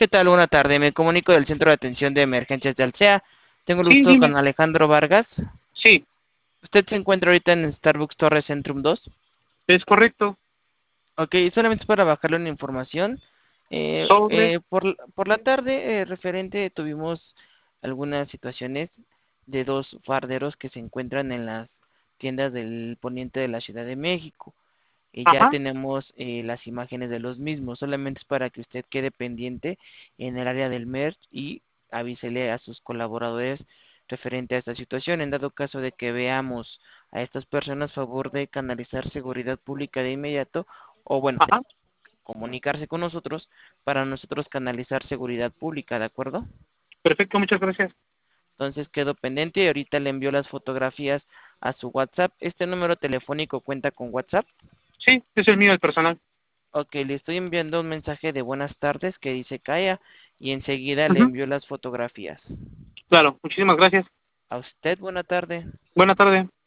¿Qué tal? Buena tarde. Me comunico del Centro de Atención de Emergencias de Alsea. Tengo el Sí, gusto dime. con Alejandro Vargas. Sí, ¿Usted se encuentra ahorita en Starbucks Torres Centrum 2? es correcto. Ok, solamente para bajarle una información. Sobre. Por la tarde, referente, tuvimos algunas situaciones de dos farderos que se encuentran en las tiendas del poniente de la Ciudad de México. Y ya Ajá. tenemos las imágenes de los mismos. Solamente es para que usted quede pendiente en el área del merch y avísele a sus colaboradores referente a esta situación. En dado caso de que veamos a estas personas, favor de canalizar seguridad pública de inmediato, o bueno, Ajá. comunicarse con nosotros para nosotros canalizar seguridad pública, ¿de acuerdo? Perfecto, muchas gracias. Entonces quedo pendiente y ahorita le envío las fotografías a su WhatsApp. ¿Este número telefónico cuenta con WhatsApp? Sí, es el mío, el personal. Ok, le estoy enviando un mensaje de buenas tardes que dice Kaya y enseguida le Ujú. envío las fotografías. Claro, muchísimas gracias. A usted, buena tarde. Buena tarde.